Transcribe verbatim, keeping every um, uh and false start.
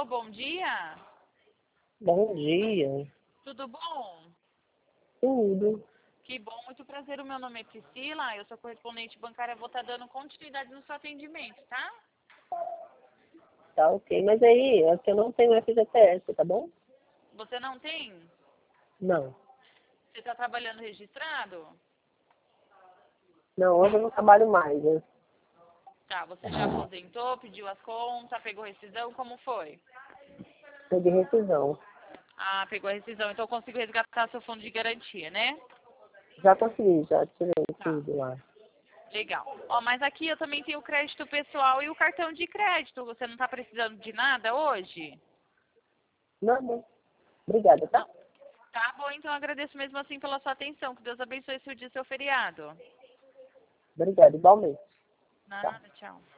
Alô, bom dia. Bom dia. Tudo bom? Tudo. Que bom, muito prazer. O meu nome é Priscila, eu sou correspondente bancária, vou estar dando continuidade no seu atendimento, tá? Tá ok. Mas aí, é que eu não tenho F G T S, tá bom? Você não tem? Não. Você está trabalhando registrado? Não, hoje eu não trabalho mais, né? Tá, você já aposentou, pediu as contas, pegou rescisão, como foi? Tô de rescisão. Ah, pegou a rescisão, então eu consigo resgatar seu fundo de garantia, né? Já consegui, já tirei Tá, tudo lá. legal. Ó, mas aqui eu também tenho o crédito pessoal e o cartão de crédito. Você não está precisando de nada hoje? Não, não. Obrigada, tá? Não. Tá bom, então eu agradeço mesmo assim pela sua atenção. Que Deus abençoe seu dia e seu feriado. Obrigada, igualmente. Tchau. Nada, tchau.